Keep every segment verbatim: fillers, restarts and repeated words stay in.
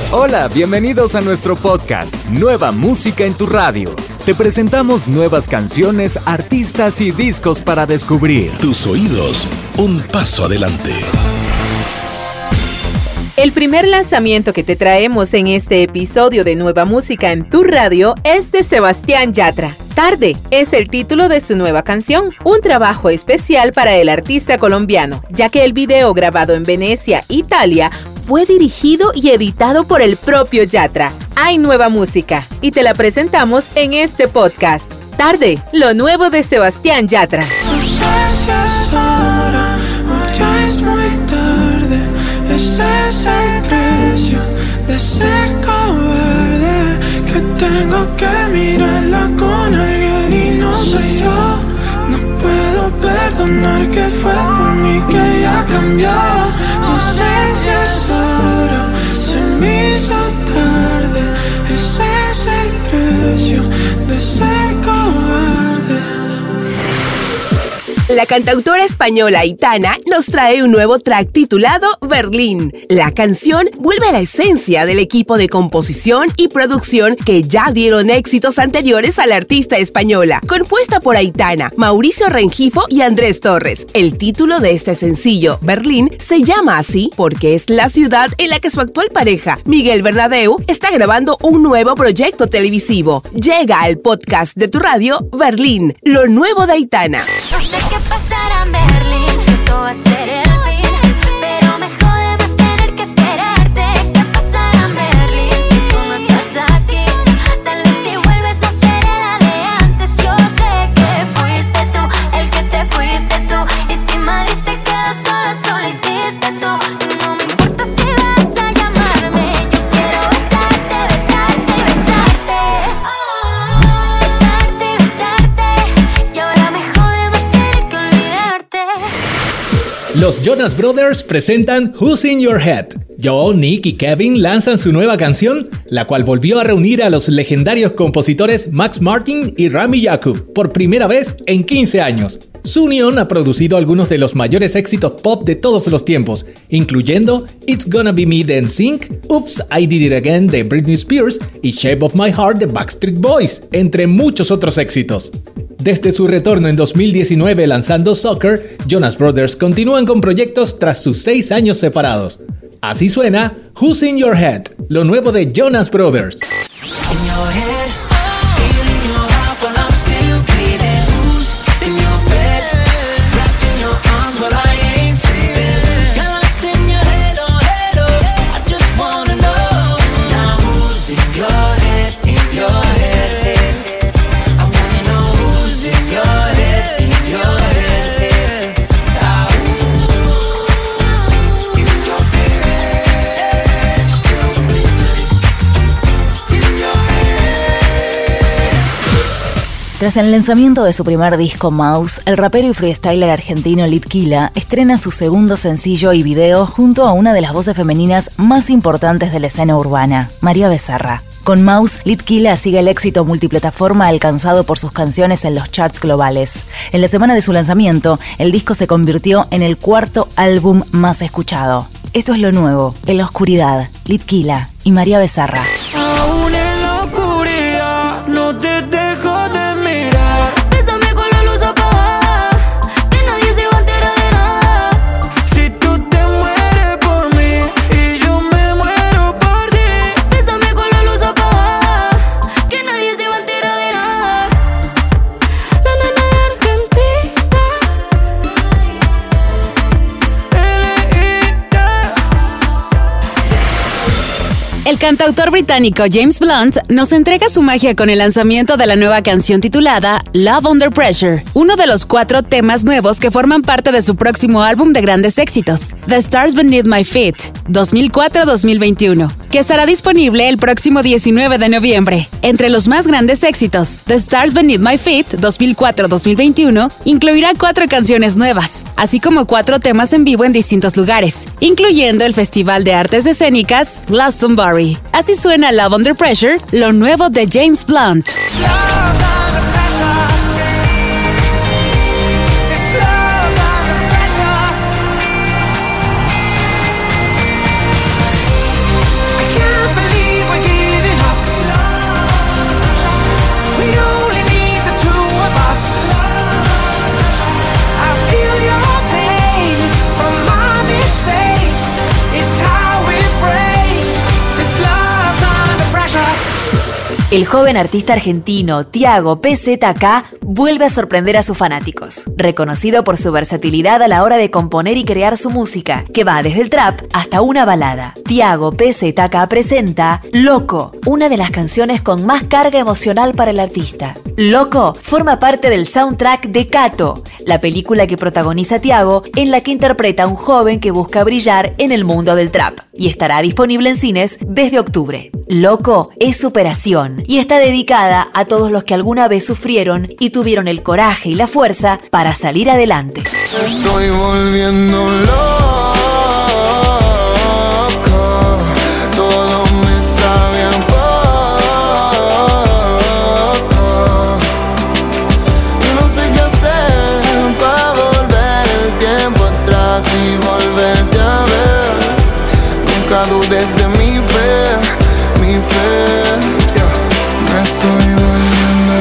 Hola, bienvenidos a nuestro podcast, Nueva Música en tu Radio. Te presentamos nuevas canciones, artistas y discos para descubrir. Tus oídos, un paso adelante. El primer lanzamiento que te traemos en este episodio de Nueva Música en tu Radio es de Sebastián Yatra. Tarde es el título de su nueva canción, un trabajo especial para el artista colombiano, ya que el video grabado en Venecia, Italia, fue dirigido y editado por el propio Yatra. Hay nueva música y te la presentamos en este podcast. Tarde, lo nuevo de Sebastián Yatra. Ese es el precio de ser cobarde, que tengo que mirarla con alguien y no soy yo. No puedo perdonar que fue por mí que ella cambió. No sé si es hora, se me hizo tarde. Ese es el precio de ser cobarde. La cantautora española Aitana nos trae un nuevo track titulado Berlín. La canción vuelve a la esencia del equipo de composición y producción que ya dieron éxitos anteriores a la artista española. Compuesta por Aitana, Mauricio Rengifo y Andrés Torres. El título de este sencillo, Berlín, se llama así porque es la ciudad en la que su actual pareja, Miguel Bernabéu, está grabando un nuevo proyecto televisivo. Llega al podcast de tu radio, Berlín, lo nuevo de Aitana. No sé qué pasará en Berlín, si esto va a ser el fin, pero me jode más tener que esperarte. ¿Qué pasará en Berlín si tú no estás aquí? Tal vez si vuelves no seré la de antes. Yo sé que fuiste tú, el que te fuiste tú, y si Madrid se quedó solo, solo hiciste tú. Y no me importa si vas a llamarme, yo quiero besarte, besarte, besarte. Besarte, besarte, y ahora me jode más tener que olvidarte. Los Jonas Brothers presentan Who's in Your Head. Joe, Nick y Kevin lanzan su nueva canción, la cual volvió a reunir a los legendarios compositores Max Martin y Rami Yacoub por primera vez en quince años. Su unión ha producido algunos de los mayores éxitos pop de todos los tiempos, incluyendo It's Gonna Be Me de N Sync, Oops, I Did It Again de Britney Spears y Shape of My Heart de Backstreet Boys, entre muchos otros éxitos. Desde su retorno en dos mil diecinueve lanzando Soccer, Jonas Brothers continúan con proyectos tras sus seis años separados. Así suena Who's in Your Head, lo nuevo de Jonas Brothers. Tras el lanzamiento de su primer disco Mouse, el rapero y freestyler argentino Litquila estrena su segundo sencillo y video junto a una de las voces femeninas más importantes de la escena urbana, María Becerra. Con Mouse, Litquila sigue el éxito multiplataforma alcanzado por sus canciones en los charts globales. En la semana de su lanzamiento, el disco se convirtió en el cuarto álbum más escuchado. Esto es lo nuevo, En la Oscuridad, Litquila y María Becerra. Aún en la oscuridad no te dejo de El cantautor británico James Blunt nos entrega su magia con el lanzamiento de la nueva canción titulada Love Under Pressure, uno de los cuatro temas nuevos que forman parte de su próximo álbum de grandes éxitos, The Stars Beneath My Feet, dos mil cuatro a dos mil veintiuno, que estará disponible el próximo diecinueve de noviembre. Entre los más grandes éxitos, The Stars Beneath My Feet, dos mil cuatro a dos mil veintiuno, incluirá cuatro canciones nuevas, así como cuatro temas en vivo en distintos lugares, incluyendo el Festival de Artes Escénicas Glastonbury. Así suena Love Under Pressure, lo nuevo de James Blunt. I can't El joven artista argentino Tiago P Z K vuelve a sorprender a sus fanáticos. Reconocido por su versatilidad a la hora de componer y crear su música, que va desde el trap hasta una balada. Tiago P Z K presenta Loco, una de las canciones con más carga emocional para el artista. Loco forma parte del soundtrack de Kato, la película que protagoniza Tiago, en la que interpreta a un joven que busca brillar en el mundo del trap, y estará disponible en cines desde octubre. Loco es superación y está dedicada a todos los que alguna vez sufrieron y tuvieron el coraje y la fuerza para salir adelante. Estoy volviendo loco, todo me sabe a poco. Y no sé qué hacer para volver el tiempo atrás y volverte a ver. Nunca dudes de mi fe, mi fe. Me estoy volviendo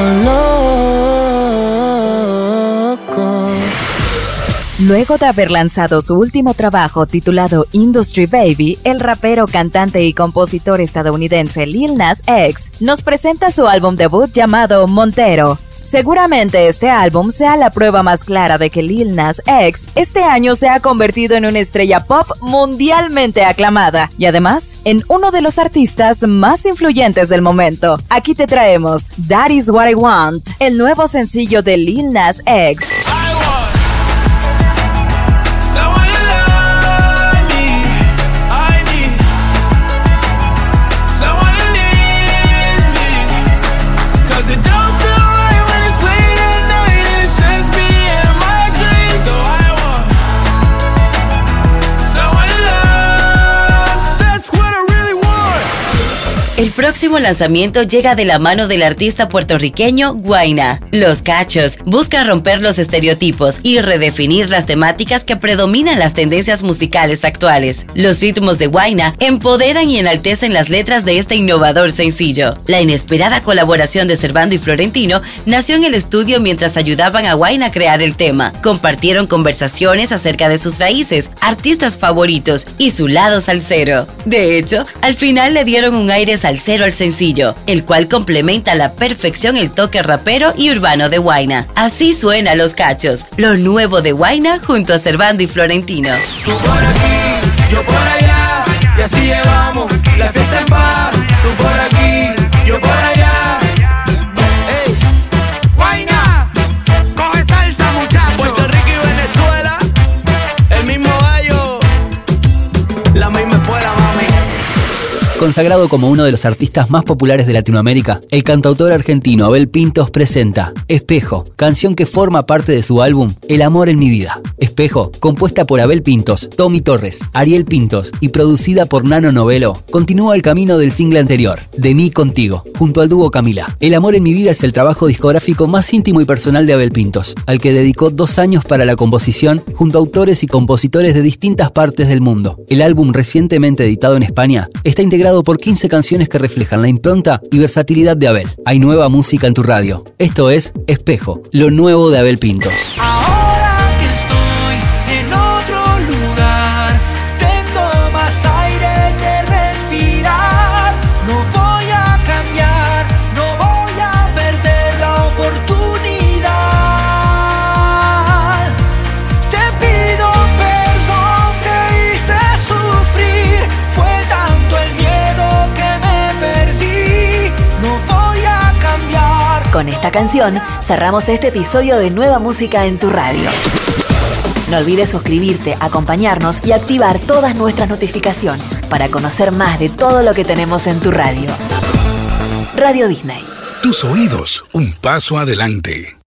loco. Luego de haber lanzado su último trabajo titulado Industry Baby, el rapero, cantante y compositor estadounidense Lil Nas X nos presenta su álbum debut llamado Montero. Seguramente este álbum sea la prueba más clara de que Lil Nas X este año se ha convertido en una estrella pop mundialmente aclamada y además en uno de los artistas más influyentes del momento. Aquí te traemos That Is What I Want, el nuevo sencillo de Lil Nas X. El próximo lanzamiento llega de la mano del artista puertorriqueño Guayna. Los Cachos busca romper los estereotipos y redefinir las temáticas que predominan las tendencias musicales actuales. Los ritmos de Guayna empoderan y enaltecen las letras de este innovador sencillo. La inesperada colaboración de Servando y Florentino nació en el estudio mientras ayudaban a Guayna a crear el tema. Compartieron conversaciones acerca de sus raíces, artistas favoritos y su lado salsero. De hecho, al final le dieron un aire salsero al sencillo, el cual complementa a la perfección el toque rapero y urbano de Guayna. Así suena Los Cachos, lo nuevo de Guayna junto a Servando y Florentino. Tú por aquí, yo por allá, y así llevamos la fiesta en paz. Tú por aquí, yo por allá. Hey, Guayna, coge salsa, muchachos. Puerto Rico y Venezuela, el mismo gallo, la misma escuela, mami. Consagrado como uno de los artistas más populares de Latinoamérica, el cantautor argentino Abel Pintos presenta Espejo, canción que forma parte de su álbum El amor en mi vida. Espejo, compuesta por Abel Pintos, Tommy Torres, Ariel Pintos y producida por Nano Novelo, continúa el camino del single anterior, De mí contigo, junto al dúo Camila. El amor en mi vida es el trabajo discográfico más íntimo y personal de Abel Pintos, al que dedicó dos años para la composición junto a autores y compositores de distintas partes del mundo. El álbum, recientemente editado en España, está integrado por quince canciones que reflejan la impronta y versatilidad de Abel. Hay nueva música en tu radio. Esto es Espejo, lo nuevo de Abel Pintos. Ahora que estoy en otro lugar, tengo más aire que respirar. No voy a cambiar, no voy a perder la oportunidad. Te pido perdón, te hice sufrir. Fue tanto el miedo que me perdí. No voy a cambiar. Con esta canción cerramos este episodio de Nueva Música en tu radio. No olvides suscribirte, acompañarnos y activar todas nuestras notificaciones para conocer más de todo lo que tenemos en tu radio. Radio Disney. Tus oídos, un paso adelante.